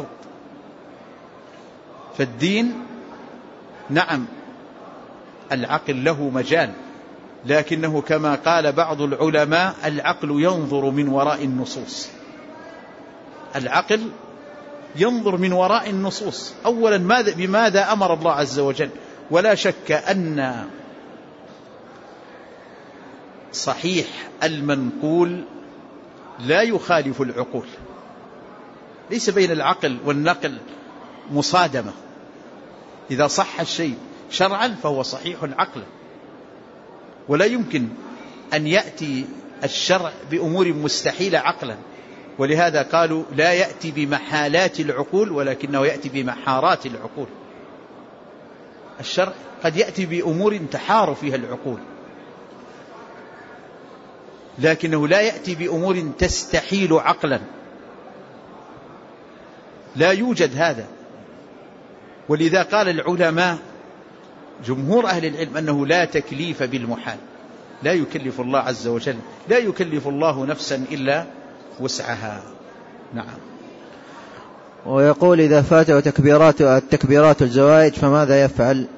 فالدين نعم العقل له مجال، لكنه كما قال بعض العلماء العقل ينظر من وراء النصوص. العقل ينظر من وراء النصوص. أولا بماذا أمر الله عز وجل؟ ولا شك أن صحيح المنقول لا يخالف العقول، ليس بين العقل والنقل مصادمة. إذا صح الشيء شرعا فهو صحيح عقلا، ولا يمكن أن يأتي الشرع بأمور مستحيلة عقلا. ولهذا قالوا لا يأتي بمحالات العقول ولكنه يأتي بمحارات العقول. الشرع قد يأتي بأمور تحار فيها العقول، لكنه لا يأتي بأمور تستحيل عقلا، لا يوجد هذا. ولذا قال العلماء جمهور أهل العلم أنه لا تكليف بالمحال، لا يكلف الله عز وجل، لا يكلف الله نفسا إلا وسعها. نعم. ويقول إذا فاته التكبيرات الزوائد فماذا يفعل؟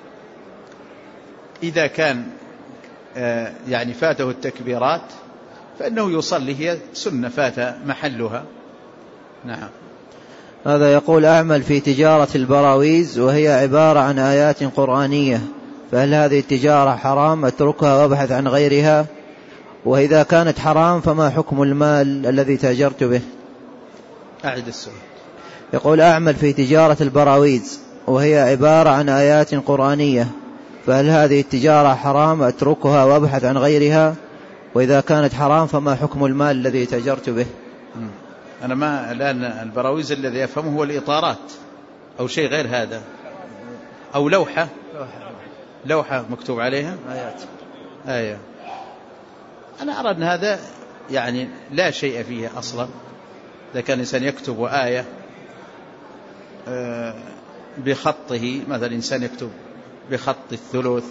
إذا كان يعني فاته التكبيرات فإنه يصلي، هي سنة فات محلها. نعم. هذا يقول أعمل في تجارة البراويز وهي عبارة عن آيات قرآنية، فهل هذه التجارة حرام أتركها وأبحث عن غيرها؟ وإذا كانت حرام فما حكم المال الذي تاجرت به؟ أعد السؤال. يقول أعمل في تجارة البراويز وهي عبارة عن آيات قرآنية، فهل هذه التجارة حرام أتركها وأبحث عن غيرها؟ وإذا كانت حرام فما حكم المال الذي تاجرت به؟ أنا الآن البراويز الذي أفهمه هو الإطارات أو شيء غير هذا، أو لوحة مكتوب عليها آية. أنا أرى أن هذا يعني لا شيء فيه أصلا. إذا كان الإنسان يكتب آية بخطه، مثلا إنسان يكتب بخط الثلث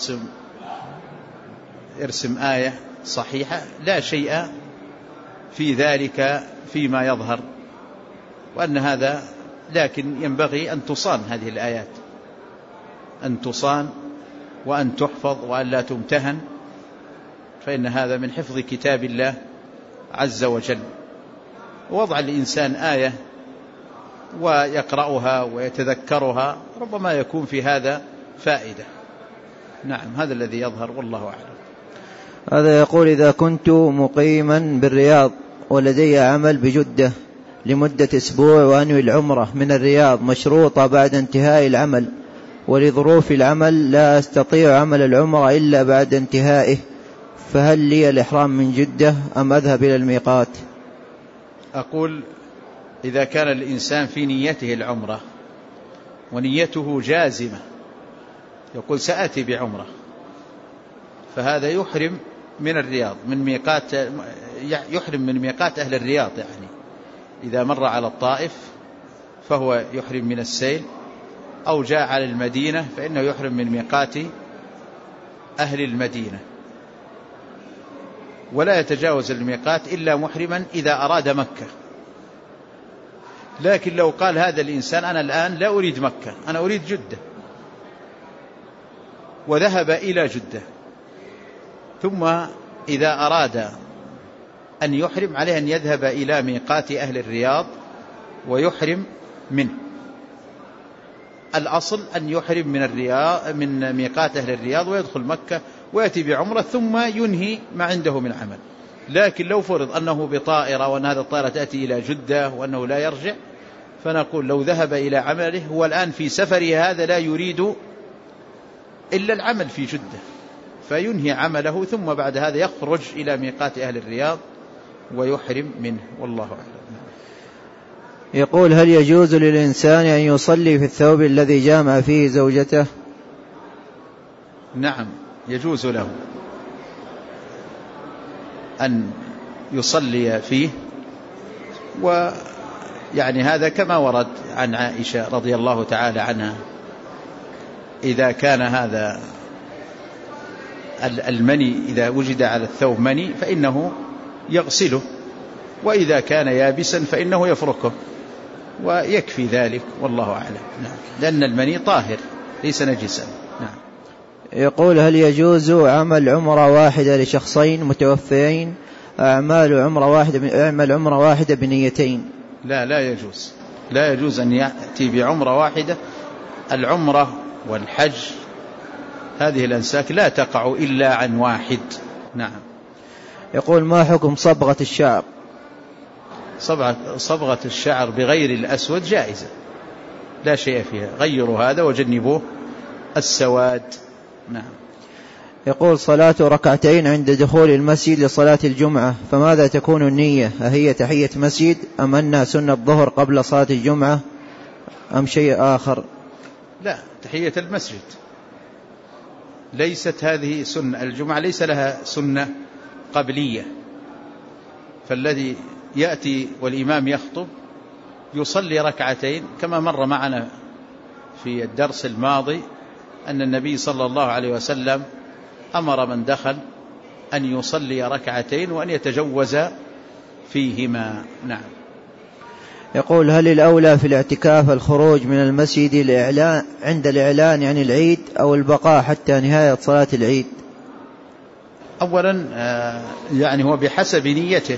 يرسم آية صحيحة، لا شيء في ذلك فيما يظهر، وأن هذا لكن ينبغي أن تصان هذه الآيات، أن تصان وأن تحفظ وأن لا تمتهن، فإن هذا من حفظ كتاب الله عز وجل. ووضع الإنسان آية ويقرأها ويتذكرها ربما يكون في هذا فائدة. نعم، هذا الذي يظهر والله أعلم. هذا يقول إذا كنت مقيما بالرياض ولدي عمل بجدة لمدة أسبوع وأنوي العمرة من الرياض مشروطة بعد انتهاء العمل، ولظروف العمل لا أستطيع عمل العمرة إلا بعد انتهائه، فهل لي الإحرام من جدة أم أذهب إلى الميقات؟ أقول إذا كان الإنسان في نيته العمرة ونيته جازمة، يقول سأتي بعمرة، فهذا يحرم من الرياض، يحرم من ميقات أهل الرياض. يعني إذا مر على الطائف فهو يحرم من السيل، أو جاء على المدينة فإنه يحرم من ميقات أهل المدينة، ولا يتجاوز الميقات إلا محرما إذا أراد مكة. لكن لو قال هذا الإنسان أنا الآن لا أريد مكة، أنا أريد جدة، وذهب إلى جدة، ثم إذا أراد أن يحرم عليه أن يذهب إلى ميقات أهل الرياض ويحرم منه. الأصل أن يحرم من ميقات أهل الرياض ويدخل مكة ويأتي بعمرة ثم ينهي ما عنده من عمل. لكن لو فرض أنه بطائرة وأن هذا الطائرة تأتي إلى جدة وأنه لا يرجع، فنقول لو ذهب إلى عمله، هو الآن في سفره هذا لا يريد إلا العمل في جدة، فينهي عمله ثم بعد هذا يخرج إلى ميقات أهل الرياض ويحرم منه، والله أعلم. يقول هل يجوز للإنسان أن يصلي في الثوب الذي جامع فيه زوجته؟ نعم، يجوز له أن يصلي فيه، ويعني هذا كما ورد عن عائشة رضي الله تعالى عنها، إذا كان هذا المني إذا وجد على الثوب مني فإنه يغسله، وإذا كان يابسا فإنه يفركه، ويكفي ذلك والله أعلم. نعم، لأن المني طاهر ليس نجسا. نعم. يقول هل يجوز عمل عمرة واحدة لشخصين متوفيين، أعمل عمرة واحدة بنيتين؟ لا يجوز أن يأتي بعمرة واحدة. العمرة والحج هذه الأنساك لا تقع إلا عن واحد. نعم. يقول ما حكم صبغة الشعر؟ صبغة الشعر بغير الأسود جائزة، لا شيء فيها، غيروا هذا وجنبوه السواد. نعم. يقول صلاة ركعتين عند دخول المسجد لصلاة الجمعة، فماذا تكون النية؟ أهي تحية مسجد أم أنها سنة الظهر قبل صلاة الجمعة أم شيء آخر؟ لا، تحية المسجد ليست هذه سنة. الجمعة ليس لها سنة قبلية، فالذي يأتي والإمام يخطب يصلي ركعتين، كما مر معنا في الدرس الماضي أن النبي صلى الله عليه وسلم أمر من دخل أن يصلي ركعتين وأن يتجوز فيهما. نعم. يقول: هل الأولى في الاعتكاف الخروج من المسجد عند الإعلان عن العيد أو البقاء حتى نهاية صلاة العيد؟ أولا يعني هو بحسب نيته.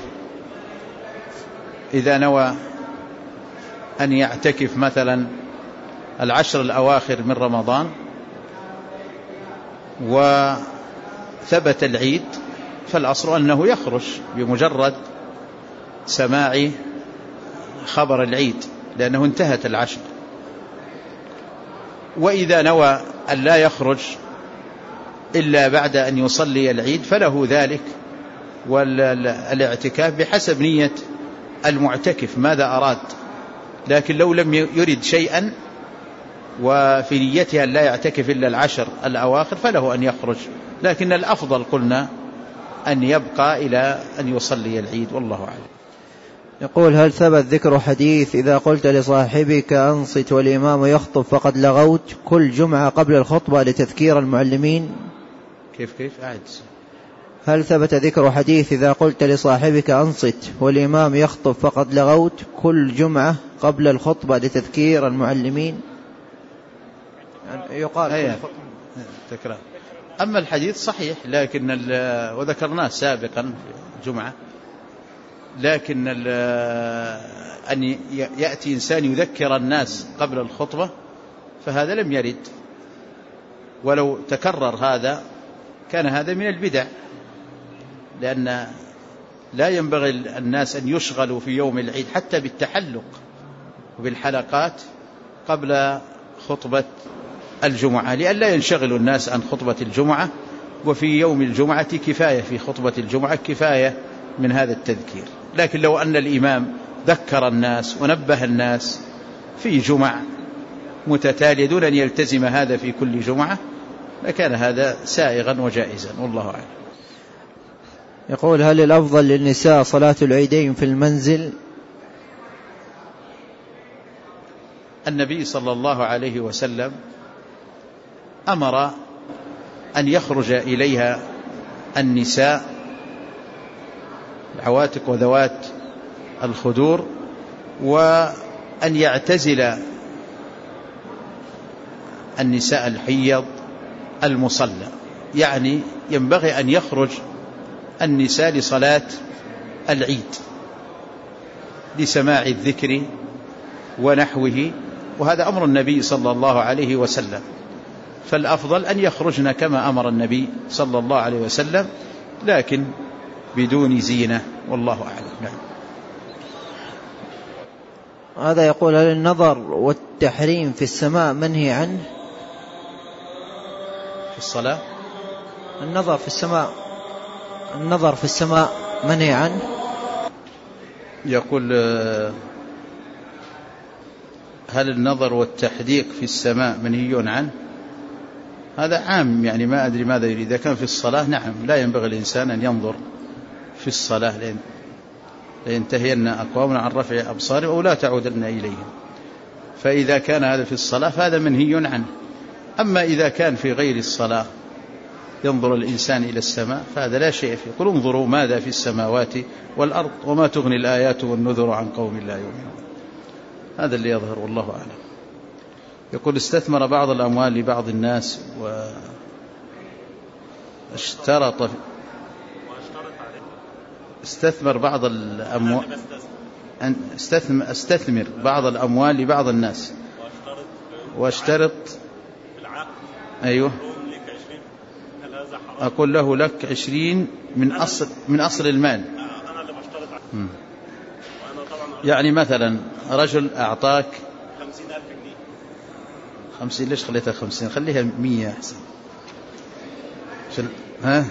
إذا نوى أن يعتكف مثلا 10 الأواخر من رمضان وثبت العيد، فالأصل أنه يخرج بمجرد سماع خبر العيد، لأنه انتهت 10. وإذا نوى أن لا يخرج إلا بعد أن يصلي العيد فله ذلك، والاعتكاف بحسب نية المعتكف ماذا أراد. لكن لو لم يرد شيئا وفي نيتها لا يعتكف إلا 10 الأواخر فله أن يخرج، لكن الأفضل قلنا أن يبقى إلى أن يصلي العيد، والله أعلم. يقول: هل ثبت ذكر حديث إذا قلت لصاحبك أنصت والإمام يخطب فقد لغوت كل جمعة قبل الخطبة لتذكير المعلمين؟ كيف أعد؟ هل ثبت ذكر حديث إذا قلت لصاحبك أنصت والإمام يخطب فقد لغوت كل جمعة قبل الخطبة لتذكير المعلمين؟ يعني يقال تكرار. أما الحديث صحيح، لكن وذكرناه سابقا في الجمعة، لكن أن يأتي إنسان يذكر الناس قبل الخطبة فهذا لم يرد، ولو تكرر هذا كان هذا من البدع، لأن لا ينبغي الناس أن يشغلوا في يوم العيد حتى بالتحلق وبالحلقات قبل خطبة الجمعة، لئلا ينشغل الناس عن خطبة الجمعة، وفي يوم الجمعة كفاية، في خطبة الجمعة كفاية من هذا التذكير. لكن لو أن الإمام ذكر الناس ونبه الناس في جمع متتالية دون أن يلتزم هذا في كل جمعة لكان هذا سائغا وجائزا، والله أعلم. يقول: هل الأفضل للنساء صلاة العيدين في المنزل؟ النبي صلى الله عليه وسلم أمر أن يخرج إليها النساء العواتق وذوات الخدور، وأن يعتزل النساء الحيض المصلى، يعني ينبغي أن يخرج النساء لصلاة العيد لسماع الذكر ونحوه، وهذا أمر النبي صلى الله عليه وسلم، فالأفضل أن يخرجن كما أمر النبي صلى الله عليه وسلم، لكن بدون زينة، والله أعلم. نعم. هذا يقول: هل النظر والتحريم في السماء منهي عنه؟ في الصلاة النظر في السماء منهي عنه. يقول: هل النظر والتحديق في السماء منهي عنه؟ هذا عام، يعني ما أدري ماذا يريد. إذا كان في الصلاة نعم، لا ينبغي الإنسان أن ينظر في الصلاة لينتهين أقوام عن رفع أبصارهم أو لا تعودن إليهم، فإذا كان هذا في الصلاة فهذا منهي عنه. أما إذا كان في غير الصلاة ينظر الإنسان إلى السماء فهذا لا شيء فيه. قل انظروا ماذا في السماوات والأرض وما تغني الآيات والنذر عن قوم لا يؤمنون. هذا اللي يظهر، والله أعلم. يقول: استثمر بعض الأموال لبعض الناس واشترط استثمر بعض الأموال استثمر بعض الأموال لبعض الناس واشترط أيوه أقول له لك 20 من أصل المال. أنا اللي بشترط يعني مثلا رجل أعطاك 50,000 جنيه. 50 ليش خليتها 50؟ خليها 100 أحسن. ها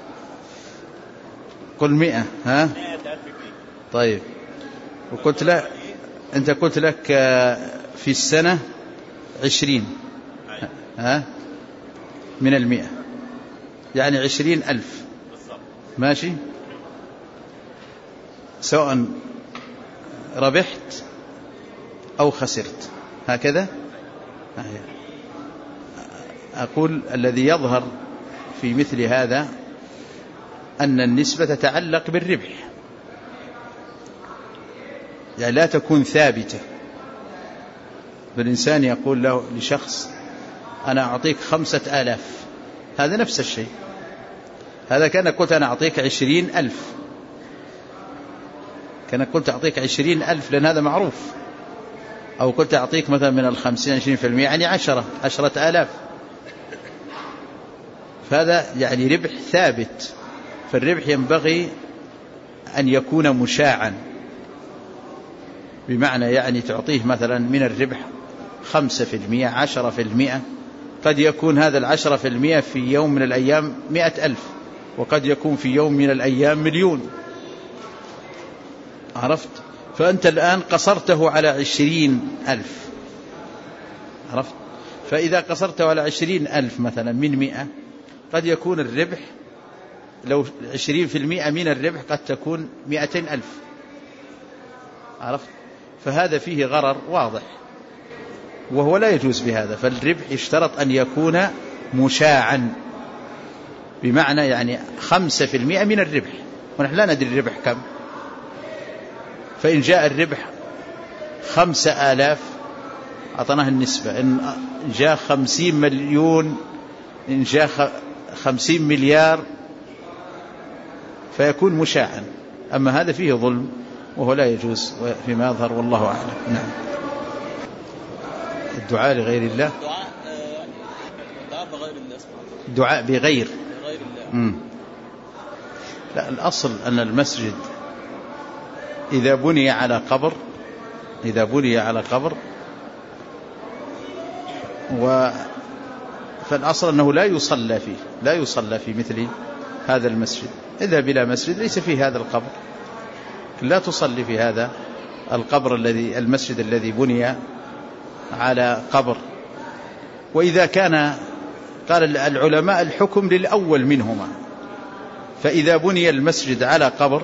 قل 100. ها 100,000 جنيه. طيب. وقلت لا، أنت قلت لك في السنة 20، من 100 يعني 20,000 ماشي، سواء ربحت أو خسرت. هكذا أقول الذي يظهر في مثل هذا أن النسبة تتعلق بالربح، يعني لا تكون ثابتة. بالإنسان يقول له لشخص أنا أعطيك 5,000، هذا نفس الشيء، هذا كان قلت أنا أعطيك 20,000، كان قلت أعطيك 20,000 لأن هذا معروف، أو قلت أعطيك مثلا من 50-20% يعني 10,000، فهذا يعني ربح ثابت. فالربح ينبغي أن يكون مشاعا، بمعنى يعني تعطيه مثلا من الربح 5%، 10%، قد يكون هذا 10% في يوم من الأيام 100,000، وقد يكون في يوم من الأيام 1,000,000. عرفت؟ فأنت الآن قصرته على 20,000، عرفت؟ فإذا قصرته على 20,000 مثلا من 100، قد يكون الربح لو 20% من الربح قد تكون 200,000، عرفت؟ فهذا فيه غرر واضح، وهو لا يجوز بهذا. فالربح يشترط أن يكون مشاعا، بمعنى يعني 5% من الربح، ونحن لا ندري الربح كم. فإن جاء الربح 5,000 أعطناه النسبة، إن جاء 50 مليون، إن جاء 50 مليار، فيكون مشاعا. أما هذا فيه ظلم وهو لا يجوز فيما يظهر، والله أعلم. نعم. الدعاء لغير الله، الدعاء بغير الله. لا، الأصل أن المسجد إذا بني على قبر فالأصل أنه لا يصلى في مثل هذا المسجد. إذا بلا مسجد ليس فيه هذا القبر، لا تصلي في هذا القبر المسجد الذي بني على قبر. وإذا كان، قال العلماء الحكم للأول منهما، فإذا بني المسجد على قبر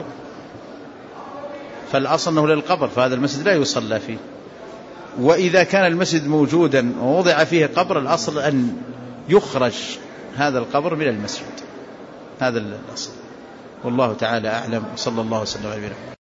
فالأصل أنه للقبر، فهذا المسجد لا يصلى فيه. وإذا كان المسجد موجودا ووضع فيه قبر، الأصل أن يخرج هذا القبر من المسجد، هذا الأصل. والله تعالى أعلم، وصلى الله وسلم على نبينا محمد.